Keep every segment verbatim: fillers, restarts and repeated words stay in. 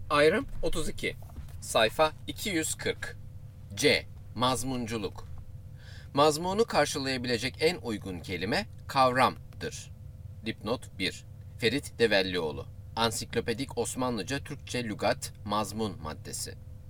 Ayrım otuz iki. Sayfa iki yüz kırk. C. Mazmunculuk. Mazmunu karşılayabilecek en uygun kelime kavramdır. Dipnot bir. Ferit Devellioğlu. Ansiklopedik Osmanlıca Türkçe Lügat Mazmun Maddesi.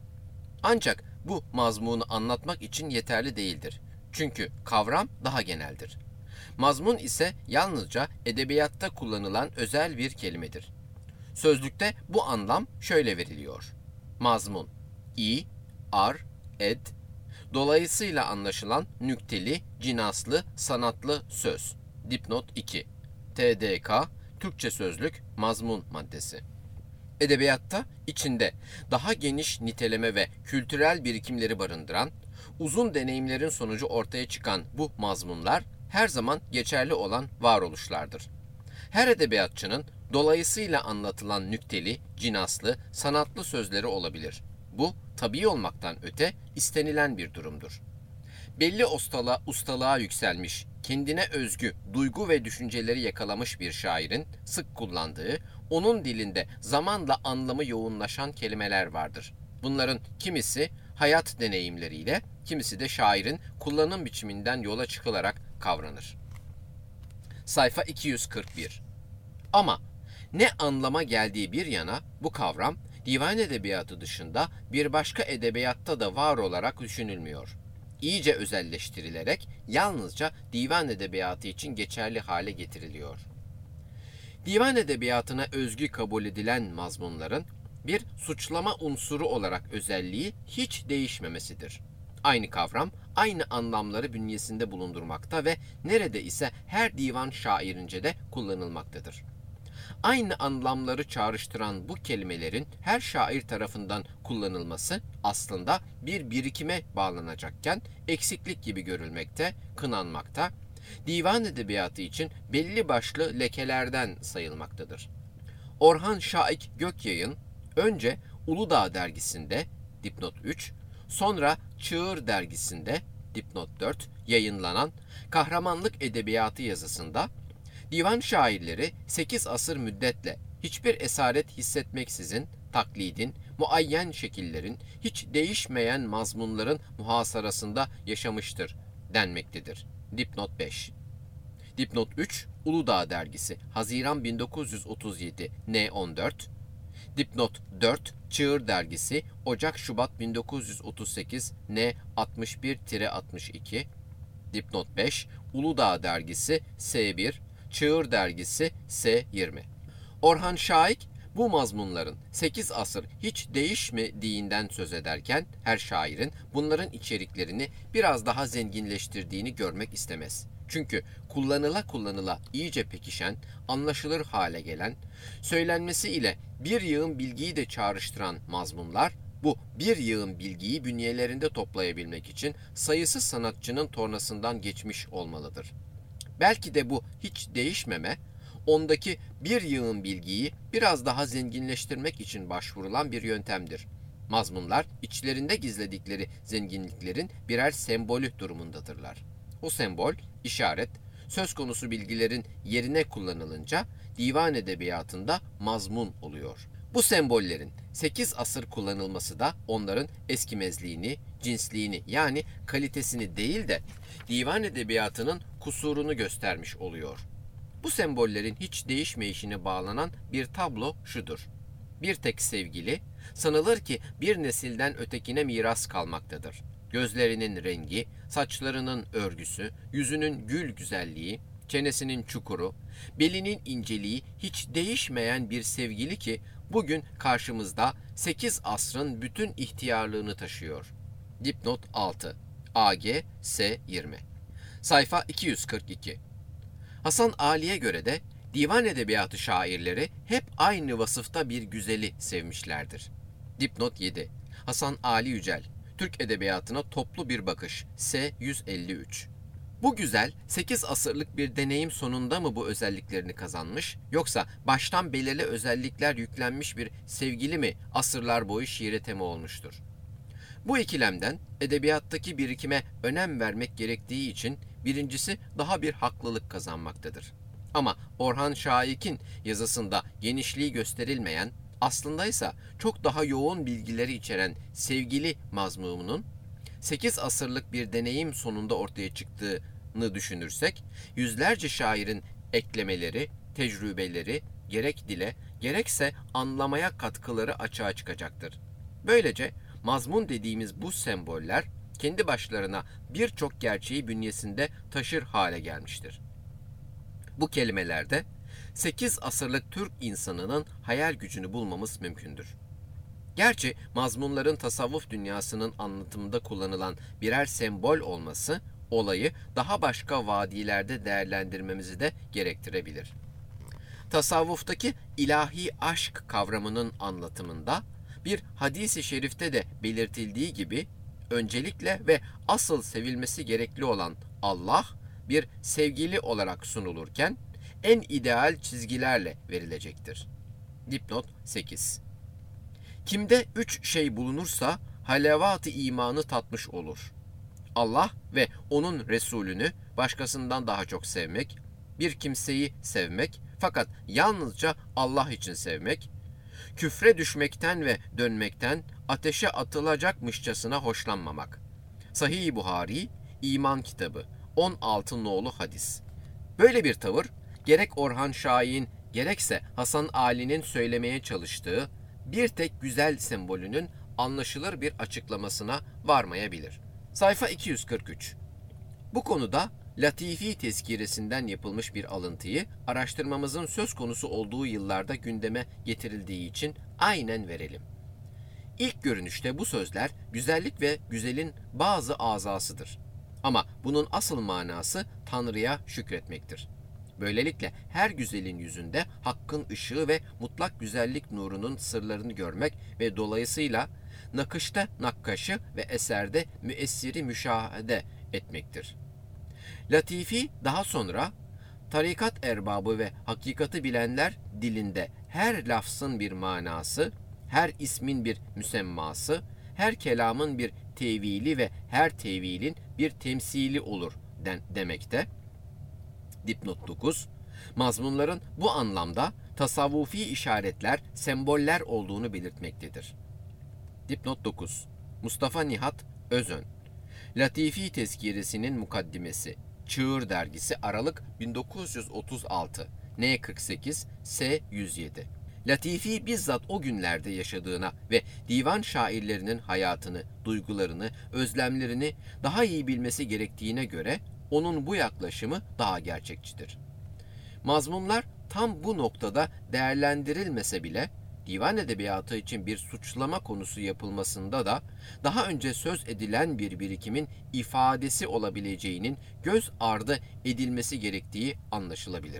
Ancak bu mazmunu anlatmak için yeterli değildir. Çünkü kavram daha geneldir. Mazmun ise yalnızca edebiyatta kullanılan özel bir kelimedir. Sözlükte bu anlam şöyle veriliyor. Mazmun, i, ar, ed, dolayısıyla anlaşılan nükteli, cinaslı, sanatlı söz. Dipnot iki. T D K, Türkçe Sözlük, Mazmun Maddesi. Edebiyatta içinde daha geniş niteleme ve kültürel birikimleri barındıran, uzun deneyimlerin sonucu ortaya çıkan bu mazmunlar her zaman geçerli olan varoluşlardır. Her edebiyatçının dolayısıyla anlatılan nükteli, cinaslı, sanatlı sözleri olabilir. Bu, tabii olmaktan öte istenilen bir durumdur. Belli ustala, ustalığa yükselmiş, kendine özgü duygu ve düşünceleri yakalamış bir şairin sık kullandığı, onun dilinde zamanla anlamı yoğunlaşan kelimeler vardır. Bunların kimisi hayat deneyimleriyle, kimisi de şairin kullanım biçiminden yola çıkılarak kavranır. Sayfa iki yüz kırk bir. Ama ne anlama geldiği bir yana bu kavram divan edebiyatı dışında bir başka edebiyatta da var olarak düşünülmüyor. İyice özelleştirilerek yalnızca divan edebiyatı için geçerli hale getiriliyor. Divan edebiyatına özgü kabul edilen mazmunların bir suçlama unsuru olarak özelliği hiç değişmemesidir. Aynı kavram, aynı anlamları bünyesinde bulundurmakta ve nerede ise her divan şairince de kullanılmaktadır. Aynı anlamları çağrıştıran bu kelimelerin her şair tarafından kullanılması aslında bir birikime bağlanacakken eksiklik gibi görülmekte, kınanmakta, divan edebiyatı için belli başlı lekelerden sayılmaktadır. Orhan Şahik Gökyayın önce Uludağ dergisinde dipnot üç, sonra Çığır dergisinde dipnot dört yayınlanan Kahramanlık Edebiyatı yazısında divan şairleri sekiz asır müddetle hiçbir esaret hissetmeksizin taklidin, muayyen şekillerin, hiç değişmeyen mazmunların muhasarasında yaşamıştır denmektedir. Dipnot beş. Dipnot üç, Uludağ dergisi, Haziran bin dokuz yüz otuz yedi, N on dört. Dipnot dört, Çığır dergisi, Ocak-Şubat bin dokuz yüz otuz sekiz, N altmış bir altmış iki. Dipnot beş, Uludağ dergisi, S bir, Çığır dergisi, S yirmi. Orhan Şahik bu mazmunların sekiz asır hiç değişmediğinden söz ederken her şairin bunların içeriklerini biraz daha zenginleştirdiğini görmek istemez. Çünkü kullanıla kullanıla iyice pekişen, anlaşılır hale gelen, söylenmesi ile bir yığın bilgiyi de çağrıştıran mazmunlar, bu bir yığın bilgiyi bünyelerinde toplayabilmek için sayısız sanatçının tornasından geçmiş olmalıdır. Belki de bu hiç değişmeme, ondaki bir yığın bilgiyi biraz daha zenginleştirmek için başvurulan bir yöntemdir. Mazmunlar, içlerinde gizledikleri zenginliklerin birer sembolü durumundadırlar. O sembol, işaret, söz konusu bilgilerin yerine kullanılınca divan edebiyatında mazmun oluyor. Bu sembollerin sekiz asır kullanılması da onların eskimezliğini, cinsliğini yani kalitesini değil de divan edebiyatının kusurunu göstermiş oluyor. Bu sembollerin hiç değişmeyişine bağlanan bir tablo şudur. Bir tek sevgili, sanılır ki bir nesilden ötekine miras kalmaktadır. Gözlerinin rengi, saçlarının örgüsü, yüzünün gül güzelliği, çenesinin çukuru, belinin inceliği hiç değişmeyen bir sevgili ki bugün karşımızda sekiz asrın bütün ihtiyarlığını taşıyor. Dipnot altı. A G S yirmi. Sayfa iki yüz kırk iki. Hasan Ali'ye göre de divan edebiyatı şairleri hep aynı vasıfta bir güzeli sevmişlerdir. Dipnot yedi. Hasan Ali Yücel. Türk edebiyatına toplu bir bakış. S yüz elli üç. Bu güzel sekiz asırlık bir deneyim sonunda mı bu özelliklerini kazanmış, yoksa baştan belirli özellikler yüklenmiş bir sevgili mi asırlar boyu şiire tema olmuştur? Bu ikilemden edebiyattaki birikime önem vermek gerektiği için birincisi daha bir haklılık kazanmaktadır. Ama Orhan Şahik'in yazısında genişliği gösterilmeyen, Aslında ise çok daha yoğun bilgileri içeren sevgili mazmununun sekiz asırlık bir deneyim sonunda ortaya çıktığını düşünürsek, yüzlerce şairin eklemeleri, tecrübeleri gerek dile, gerekse anlamaya katkıları açığa çıkacaktır. Böylece mazmun dediğimiz bu semboller kendi başlarına birçok gerçeği bünyesinde taşır hale gelmiştir. Bu kelimelerde sekiz asırlık Türk insanının hayal gücünü bulmamız mümkündür. Gerçi mazmunların tasavvuf dünyasının anlatımında kullanılan birer sembol olması, olayı daha başka vadilerde değerlendirmemizi de gerektirebilir. Tasavvuftaki ilahi aşk kavramının anlatımında, bir hadis-i şerifte de belirtildiği gibi, öncelikle ve asıl sevilmesi gerekli olan Allah, bir sevgili olarak sunulurken, en ideal çizgilerle verilecektir. Dipnot sekiz. Kimde üç şey bulunursa halavat-ı imanı tatmış olur. Allah ve onun Resulünü başkasından daha çok sevmek, bir kimseyi sevmek fakat yalnızca Allah için sevmek, küfre düşmekten ve dönmekten ateşe atılacakmışçasına hoşlanmamak. Sahih-i Buhari, İman kitabı, on altı nolu hadis. Böyle bir tavır, gerek Orhan Şahik'in gerekse Hasan Ali'nin söylemeye çalıştığı bir tek güzel sembolünün anlaşılır bir açıklamasına varmayabilir. Sayfa iki yüz kırk üç. Bu konuda Latifi tezkiresinden yapılmış bir alıntıyı araştırmamızın söz konusu olduğu yıllarda gündeme getirildiği için aynen verelim. İlk görünüşte bu sözler güzellik ve güzelin bazı azasıdır. Ama bunun asıl manası Tanrı'ya şükretmektir. Böylelikle her güzelin yüzünde hakkın ışığı ve mutlak güzellik nurunun sırlarını görmek ve dolayısıyla nakışta nakkaşı ve eserde müessiri müşahede etmektir. Latifi daha sonra tarikat erbabı ve hakikati bilenler dilinde her lafzın bir manası, her ismin bir müsemması, her kelamın bir tevili ve her tevilin bir temsili olur den demekte. Dipnot dokuz. Mazmunların bu anlamda tasavvufi işaretler, semboller olduğunu belirtmektedir. Dipnot dokuz. Mustafa Nihat Özön. Latifi tezkiresinin mukaddimesi. Çığır dergisi Aralık bin dokuz yüz otuz altı. N kırk sekiz S yüz yedi. Latifi bizzat o günlerde yaşadığına ve divan şairlerinin hayatını, duygularını, özlemlerini daha iyi bilmesi gerektiğine göre onun bu yaklaşımı daha gerçekçidir. Mazmunlar tam bu noktada değerlendirilmese bile divan edebiyatı için bir suçlama konusu yapılmasında da daha önce söz edilen bir birikimin ifadesi olabileceğinin göz ardı edilmesi gerektiği anlaşılabilir.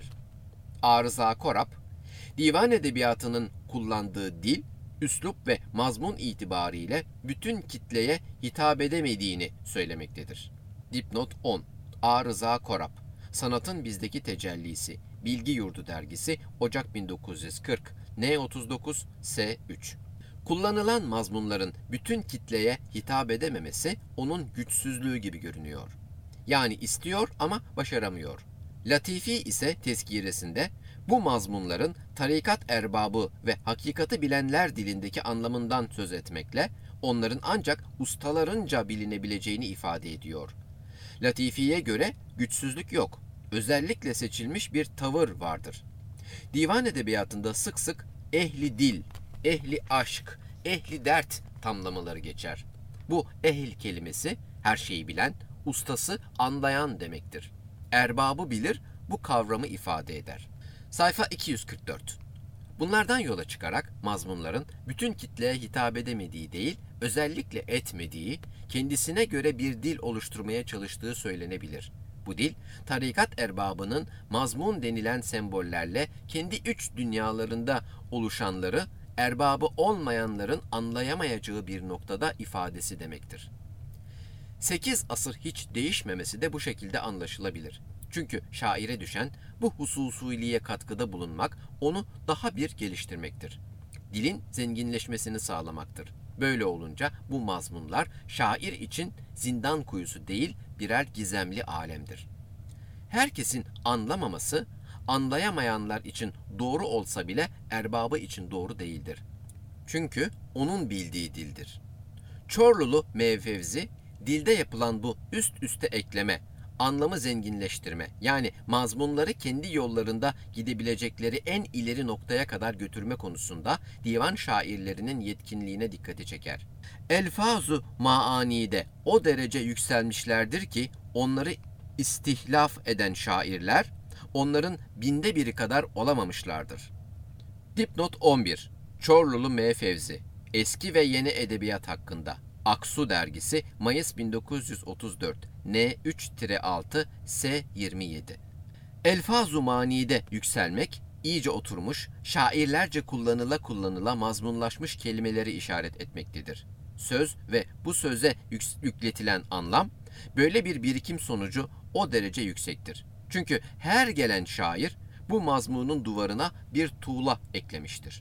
Arıza Korap, divan edebiyatının kullandığı dil, üslup ve mazmun itibariyle bütün kitleye hitap edemediğini söylemektedir. Dipnot on. Arıza Korap, Sanatın Bizdeki Tecellisi, Bilgi Yurdu Dergisi, Ocak bin dokuz yüz kırk, N otuz dokuz S üç. Kullanılan mazmunların bütün kitleye hitap edememesi onun güçsüzlüğü gibi görünüyor. Yani istiyor ama başaramıyor. Latifi ise tezkiresinde bu mazmunların tarikat erbabı ve hakikati bilenler dilindeki anlamından söz etmekle onların ancak ustalarınca bilinebileceğini ifade ediyor. Latifi'ye göre güçsüzlük yok, özellikle seçilmiş bir tavır vardır. Divan edebiyatında sık sık ehli dil, ehli aşk, ehli dert tamlamaları geçer. Bu ehl kelimesi her şeyi bilen, ustası anlayan demektir. Erbabı bilir bu kavramı ifade eder. Sayfa iki yüz kırk dört. Bunlardan yola çıkarak mazmunların bütün kitleye hitap edemediği değil, özellikle etmediği, kendisine göre bir dil oluşturmaya çalıştığı söylenebilir. Bu dil, tarikat erbabının mazmun denilen sembollerle kendi üç dünyalarında oluşanları, erbabı olmayanların anlayamayacağı bir noktada ifadesi demektir. Sekiz asır hiç değişmemesi de bu şekilde anlaşılabilir. Çünkü şaire düşen bu hususiliğe katkıda bulunmak, onu daha bir geliştirmektir. Dilin zenginleşmesini sağlamaktır. Böyle olunca bu mazmunlar şair için zindan kuyusu değil, birer gizemli alemdir. Herkesin anlamaması, anlayamayanlar için doğru olsa bile erbabı için doğru değildir. Çünkü onun bildiği dildir. Çorlulu M. Fevzi, dilde yapılan bu üst üste ekleme, anlamı zenginleştirme, yani mazmunları kendi yollarında gidebilecekleri en ileri noktaya kadar götürme konusunda divan şairlerinin yetkinliğine dikkati çeker. Elfazu maanide o derece yükselmişlerdir ki onları istihlaf eden şairler onların binde biri kadar olamamışlardır. Dipnot on bir. Çorlulu M. Fevzi, Eski ve Yeni Edebiyat hakkında. Aksu Dergisi, Mayıs bin dokuz yüz otuz dört, N üç altı, S yirmi yedi. Elfaz-ı manide yükselmek, iyice oturmuş, şairlerce kullanıla kullanıla mazmunlaşmış kelimeleri işaret etmektedir. Söz ve bu söze yükletilen anlam, böyle bir birikim sonucu o derece yüksektir. Çünkü her gelen şair, bu mazmunun duvarına bir tuğla eklemiştir.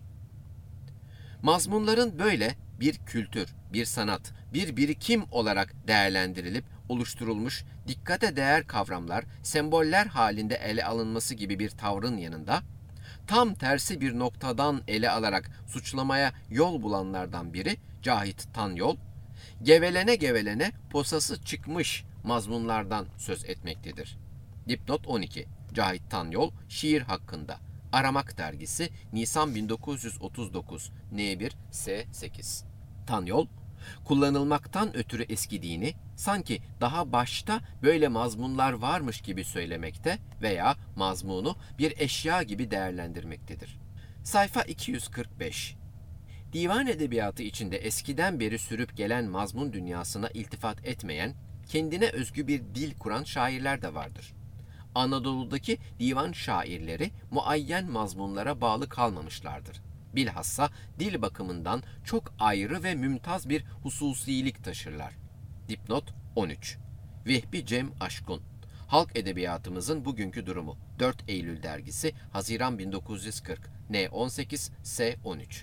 Mazmunların böyle bir kültür, bir sanat, bir birikim olarak değerlendirilip oluşturulmuş dikkate değer kavramlar, semboller halinde ele alınması gibi bir tavrın yanında, tam tersi bir noktadan ele alarak suçlamaya yol bulanlardan biri Cahit Tanyol, gevelene gevelene posası çıkmış mazmunlardan söz etmektedir. Dipnot on iki. Cahit Tanyol, şiir hakkında. Aramak Dergisi, Nisan bin dokuz yüz otuz dokuz, N bir, S sekiz. Tanyol, kullanılmaktan ötürü eskidiğini, sanki daha başta böyle mazmunlar varmış gibi söylemekte veya mazmunu bir eşya gibi değerlendirmektedir. Sayfa iki yüz kırk beş. Divan edebiyatı içinde eskiden beri sürüp gelen mazmun dünyasına iltifat etmeyen, kendine özgü bir dil kuran şairler de vardır. Anadolu'daki divan şairleri muayyen mazmunlara bağlı kalmamışlardır. Bilhassa dil bakımından çok ayrı ve mümtaz bir hususilik taşırlar. Dipnot on üç. Vehbi Cem Aşkun, Halk Edebiyatımızın Bugünkü Durumu, dört Eylül Dergisi, Haziran bin dokuz yüz kırk, N on sekiz, S on üç.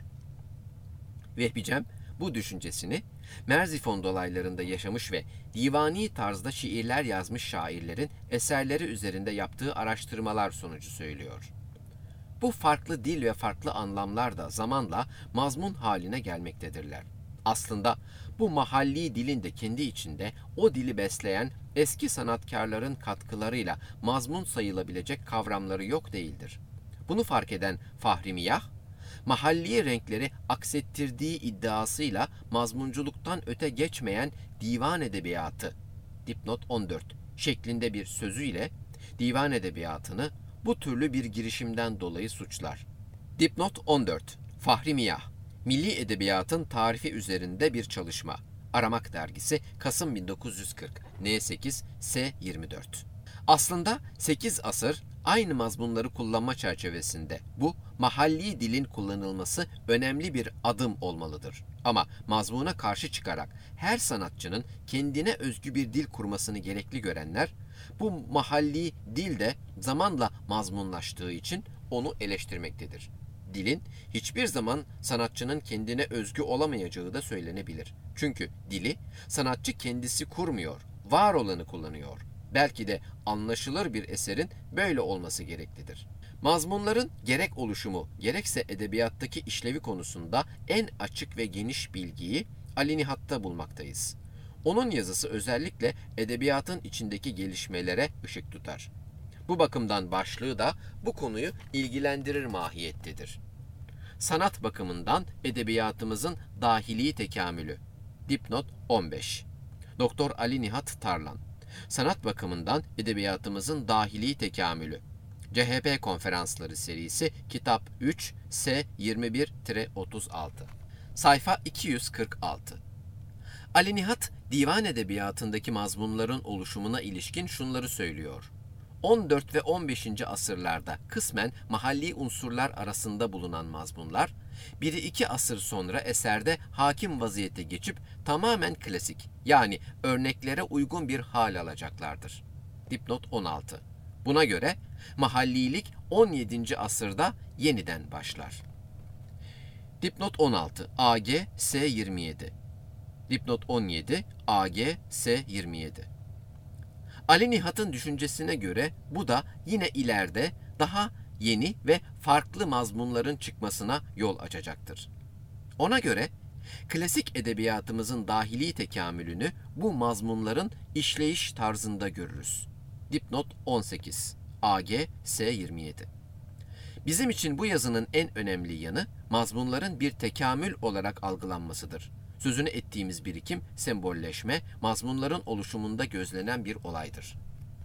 Vehbi Cem bu düşüncesini Merzifon dolaylarında yaşamış ve divani tarzda şiirler yazmış şairlerin eserleri üzerinde yaptığı araştırmalar sonucu söylüyor. Bu farklı dil ve farklı anlamlar da zamanla mazmun haline gelmektedirler. Aslında bu mahalli dilin de kendi içinde o dili besleyen eski sanatkarların katkılarıyla mazmun sayılabilecek kavramları yok değildir. Bunu fark eden Fahri Miyah, mahalli renkleri aksettirdiği iddiasıyla mazmunculuktan öte geçmeyen divan edebiyatı, dipnot on dört, şeklinde bir sözüyle divan edebiyatını bu türlü bir girişimden dolayı suçlar. Dipnot on dört, Fahri Miyah, Milli Edebiyatın Tarifi üzerinde bir çalışma. Aramak Dergisi, Kasım bin dokuz yüz kırk, N sekiz, S yirmi dört. Aslında sekiz asır aynı mazmunları kullanma çerçevesinde bu mahalli dilin kullanılması önemli bir adım olmalıdır. Ama mazmuna karşı çıkarak her sanatçının kendine özgü bir dil kurmasını gerekli görenler, bu mahalli dil de zamanla mazmunlaştığı için onu eleştirmektedir. Dilin hiçbir zaman sanatçının kendine özgü olamayacağı da söylenebilir. Çünkü dili sanatçı kendisi kurmuyor, var olanı kullanıyor. Belki de anlaşılır bir eserin böyle olması gereklidir. Mazmunların gerek oluşumu, gerekse edebiyattaki işlevi konusunda en açık ve geniş bilgiyi Ali Nihat'ta bulmaktayız. Onun yazısı özellikle edebiyatın içindeki gelişmelere ışık tutar. Bu bakımdan başlığı da bu konuyu ilgilendirir mahiyettedir. Sanat bakımından edebiyatımızın dahili tekamülü. Dipnot on beş. Doktor Ali Nihat Tarlan. Sanat bakımından edebiyatımızın dahili tekamülü. C H P Konferansları serisi, kitap üç, S yirmi bir otuz altı. Sayfa iki yüz kırk altı. Ali Nihat, divan edebiyatındaki mazmunların oluşumuna ilişkin şunları söylüyor. on dört ve on beşinci asırlarda kısmen mahalli unsurlar arasında bulunan mazmunlar, bir iki asır sonra eserde hakim vaziyete geçip tamamen klasik, yani örneklere uygun bir hal alacaklardır. Dipnot on altı. Buna göre mahallilik on yedinci asırda yeniden başlar. Dipnot on altı. A G S yirmi yedi. Dipnot on yedi. A G S yirmi yedi. Ali Nihat'ın düşüncesine göre bu da yine ileride daha yeni ve farklı mazmunların çıkmasına yol açacaktır. Ona göre klasik edebiyatımızın dahili tekamülünü bu mazmunların işleyiş tarzında görürüz. Dipnot on sekiz, A G S yirmi yedi. Bizim için bu yazının en önemli yanı mazmunların bir tekamül olarak algılanmasıdır. Sözünü ettiğimiz birikim, sembolleşme, mazmunların oluşumunda gözlenen bir olaydır.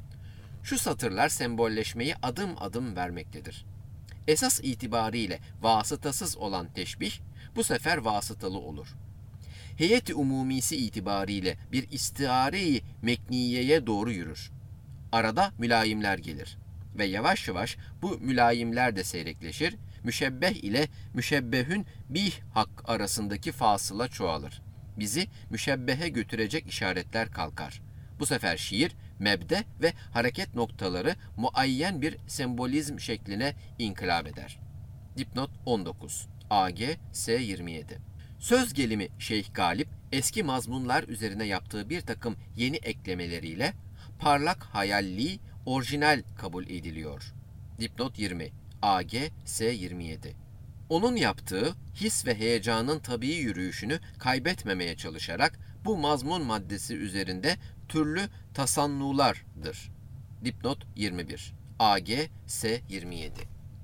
Şu satırlar sembolleşmeyi adım adım vermektedir. Esas itibariyle vasıtasız olan teşbih, bu sefer vasıtalı olur. Heyet-i umumisi itibariyle bir istiare-i mekniyeye doğru yürür. Arada mülayimler gelir ve yavaş yavaş bu mülayimler de seyrekleşir, müşebbeh ile müşebbehün bih hak arasındaki fasıla çoğalır. Bizi müşebbehe götürecek işaretler kalkar. Bu sefer şiir, mebde ve hareket noktaları muayyen bir sembolizm şekline inkılap eder. Dipnot on dokuz, A G S yirmi yedi. Söz gelimi Şeyh Galip, eski mazmunlar üzerine yaptığı bir takım yeni eklemeleriyle parlak hayalli, orijinal kabul ediliyor. Dipnot yirmi, A G S yirmi yedi. Onun yaptığı his ve heyecanın tabii yürüyüşünü kaybetmemeye çalışarak bu mazmun maddesi üzerinde türlü tasannulardır. Dipnot yirmi bir, A G S yirmi yedi.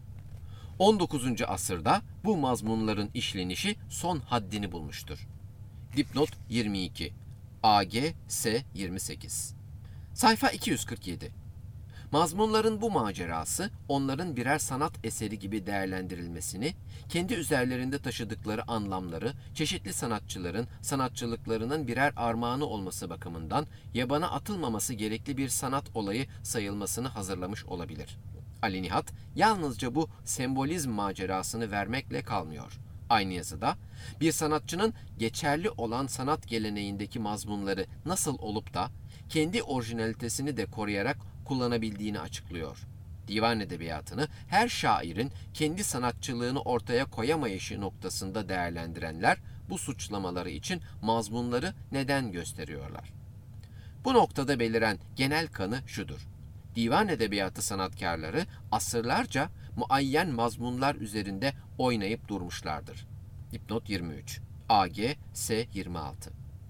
on dokuzuncu asırda bu mazmunların işlenişi son haddini bulmuştur. Dipnot yirmi iki, A G S yirmi sekiz. Sayfa iki yüz kırk yedi. Mazmunların bu macerası, onların birer sanat eseri gibi değerlendirilmesini, kendi üzerlerinde taşıdıkları anlamları, çeşitli sanatçıların sanatçılıklarının birer armağanı olması bakımından yabana atılmaması gerekli bir sanat olayı sayılmasını hazırlamış olabilir. Ali Nihat, yalnızca bu sembolizm macerasını vermekle kalmıyor. Aynı yazıda, bir sanatçının geçerli olan sanat geleneğindeki mazmunları nasıl olup da, kendi orijinalitesini de koruyarak kullanabildiğini açıklıyor. Divan edebiyatını her şairin kendi sanatçılığını ortaya koyamayışı noktasında değerlendirenler bu suçlamaları için mazmunları neden gösteriyorlar? Bu noktada beliren genel kanı şudur. Divan edebiyatı sanatkarları asırlarca muayyen mazmunlar üzerinde oynayıp durmuşlardır. Dipnot yirmi üç, A G S yirmi altı.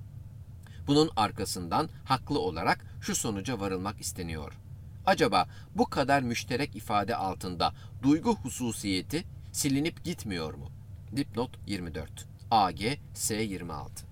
Bunun arkasından haklı olarak şu sonuca varılmak isteniyor. Acaba bu kadar müşterek ifade altında duygu hususiyeti silinip gitmiyor mu? Dipnot yirmi dört, A G S yirmi altı.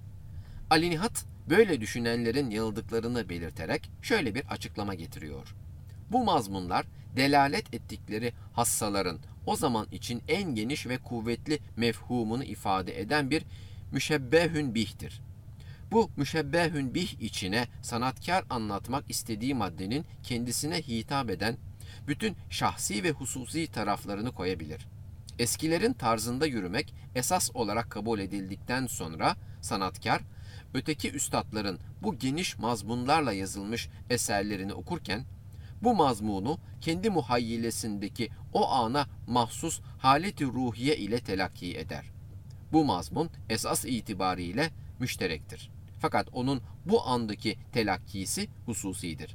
Ali Nihat böyle düşünenlerin yanıldıklarını belirterek şöyle bir açıklama getiriyor. Bu mazmunlar delalet ettikleri hassaların o zaman için en geniş ve kuvvetli mefhumunu ifade eden bir müşebbehün bih'tir. Bu müşebbehün bih içine sanatkar anlatmak istediği maddenin kendisine hitap eden bütün şahsi ve hususi taraflarını koyabilir. Eskilerin tarzında yürümek esas olarak kabul edildikten sonra sanatkar, öteki üstadların bu geniş mazmunlarla yazılmış eserlerini okurken, bu mazmunu kendi muhayyilesindeki o ana mahsus haleti ruhiye ile telakki eder. Bu mazmun esas itibariyle müşterektir. Fakat onun bu andaki telakkisi hususidir.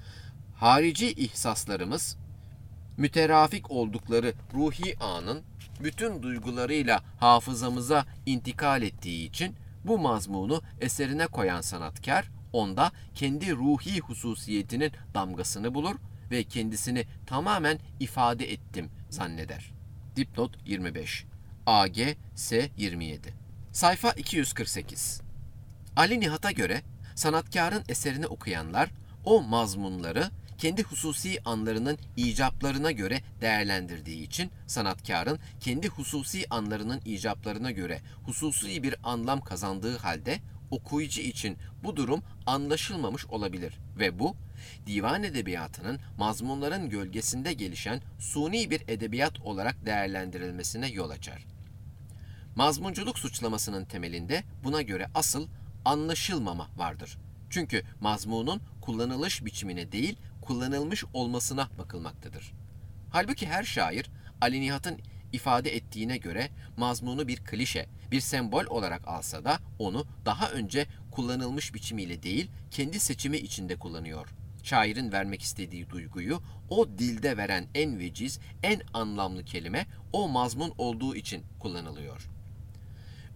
Harici ihsaslarımız, müterafik oldukları ruhi anın bütün duygularıyla hafızamıza intikal ettiği için bu mazmunu eserine koyan sanatkar, onda kendi ruhi hususiyetinin damgasını bulur ve kendisini tamamen ifade ettim zanneder. Dipnot yirmi beş, A G S yirmi yedi. Sayfa iki yüz kırk sekiz. Ali Nihat'a göre sanatkarın eserini okuyanlar o mazmunları kendi hususi anlarının icaplarına göre değerlendirdiği için sanatkarın kendi hususi anlarının icaplarına göre hususi bir anlam kazandığı halde okuyucu için bu durum anlaşılmamış olabilir ve bu divan edebiyatının mazmunların gölgesinde gelişen suni bir edebiyat olarak değerlendirilmesine yol açar. Mazmunculuk suçlamasının temelinde buna göre asıl anlaşılmama vardır. Çünkü mazmunun kullanılış biçimine değil, kullanılmış olmasına bakılmaktadır. Halbuki her şair, Ali Nihat'ın ifade ettiğine göre mazmunu bir klişe, bir sembol olarak alsa da onu daha önce kullanılmış biçimiyle değil, kendi seçimi içinde kullanıyor. Şairin vermek istediği duyguyu o dilde veren en veciz, en anlamlı kelime o mazmun olduğu için kullanılıyor.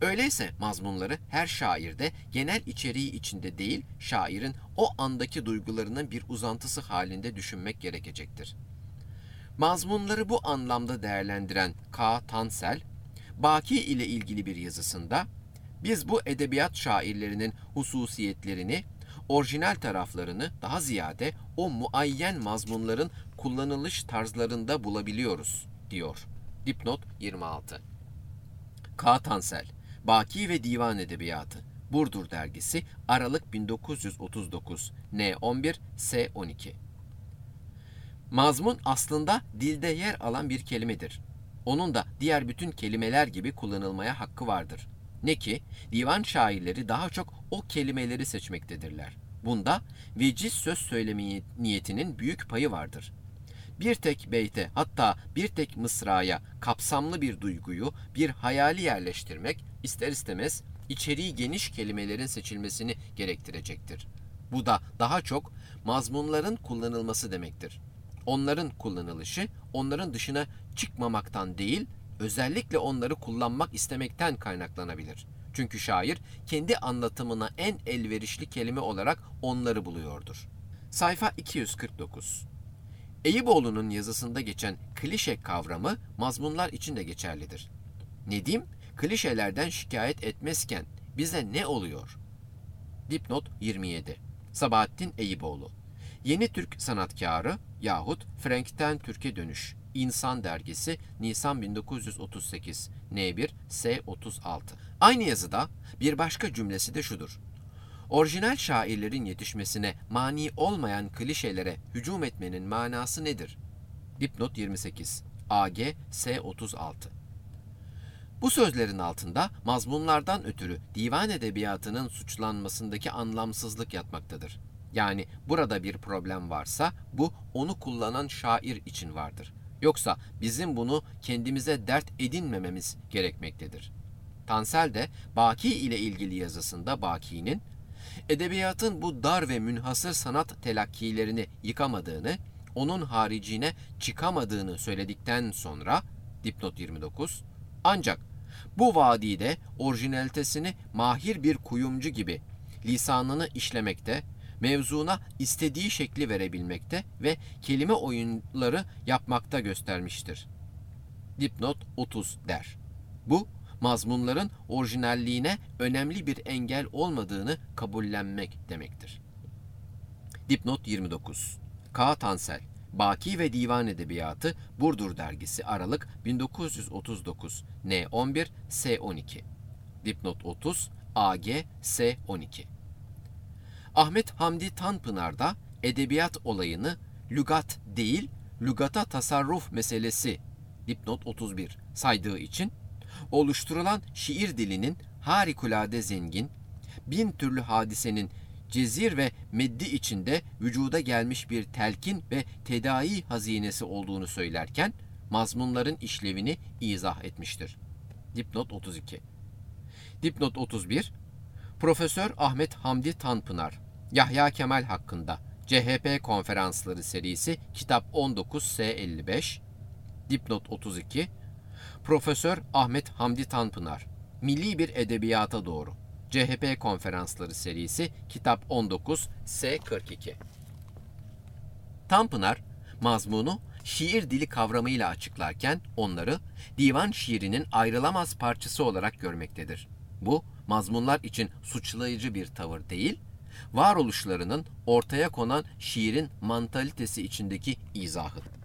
Öyleyse mazmunları her şairde genel içeriği içinde değil, şairin o andaki duygularının bir uzantısı halinde düşünmek gerekecektir. Mazmunları bu anlamda değerlendiren K. Tansel, Baki ile ilgili bir yazısında, biz bu edebiyat şairlerinin hususiyetlerini, orijinal taraflarını daha ziyade o muayyen mazmunların kullanılış tarzlarında bulabiliyoruz, diyor. Dipnot yirmi altı. K. Tansel, Baki ve Divan Edebiyatı, Burdur Dergisi, Aralık bin dokuz yüz otuz dokuz, N on bir, S on iki. Mazmun aslında dilde yer alan bir kelimedir. Onun da diğer bütün kelimeler gibi kullanılmaya hakkı vardır. Ne ki divan şairleri daha çok o kelimeleri seçmektedirler. Bunda veciz söz söyleme niyetinin büyük payı vardır. Bir tek beyte, hatta bir tek mısraya kapsamlı bir duyguyu, bir hayali yerleştirmek ister istemez içeriği geniş kelimelerin seçilmesini gerektirecektir. Bu da daha çok mazmunların kullanılması demektir. Onların kullanılışı, onların dışına çıkmamaktan değil, özellikle onları kullanmak istemekten kaynaklanabilir. Çünkü şair kendi anlatımına en elverişli kelime olarak onları buluyordur. Sayfa iki yüz kırk dokuz. Eyüboğlu'nun yazısında geçen klişe kavramı mazmunlar için de geçerlidir. Nedim, klişelerden şikayet etmezken bize ne oluyor? Dipnot yirmi yedi. Sabahattin Eyüboğlu. Yeni Türk Sanatkarı yahut Frank'ten Türk'e Dönüş. İnsan Dergisi, Nisan bin dokuz yüz otuz sekiz, N bir, S otuz altı. Aynı yazıda bir başka cümlesi de şudur. Orijinal şairlerin yetişmesine mani olmayan klişelere hücum etmenin manası nedir? Dipnot yirmi sekiz, A G, S otuz altı. Bu sözlerin altında mazmunlardan ötürü divan edebiyatının suçlanmasındaki anlamsızlık yatmaktadır. Yani burada bir problem varsa bu onu kullanan şair için vardır. Yoksa bizim bunu kendimize dert edinmememiz gerekmektedir. Tansel de Baki ile ilgili yazısında Baki'nin edebiyatın bu dar ve münhasır sanat telakkilerini yıkamadığını, onun haricine çıkamadığını söyledikten sonra dipnot yirmi dokuz, ancak bu vadide orijinalitesini mahir bir kuyumcu gibi lisanını işlemekte, mevzuna istediği şekli verebilmekte ve kelime oyunları yapmakta göstermiştir. Dipnot otuz der. Bu, mazmunların orijinalliğine önemli bir engel olmadığını kabullenmek demektir. Dipnot yirmi dokuz. K. Tansel, Baki ve Divan Edebiyatı, Burdur Dergisi, Aralık bin dokuz yüz otuz dokuz, N on bir, S on iki. Dipnot otuz, A G, S on iki. Ahmet Hamdi Tanpınar da edebiyat olayını lügat değil, lügata tasarruf meselesi dipnot otuz bir saydığı için oluşturulan şiir dilinin harikulade zengin, bin türlü hadisenin cezir ve meddi içinde vücuda gelmiş bir telkin ve tedavi hazinesi olduğunu söylerken mazmunların işlevini izah etmiştir. Dipnot otuz iki. Dipnot otuz bir. Profesör Ahmet Hamdi Tanpınar, Yahya Kemal hakkında C H P konferansları serisi kitap on dokuz S elli beş. Dipnot otuz iki. Profesör Ahmet Hamdi Tanpınar, Milli bir Edebiyata Doğru, C H P konferansları serisi kitap on dokuz S kırk iki. Tanpınar, mazmunu şiir dili kavramıyla açıklarken onları divan şiirinin ayrılamaz parçası olarak görmektedir. Bu, mazmunlar için suçlayıcı bir tavır değil, varoluşlarının ortaya konan şiirin mantalitesi içindeki izahı.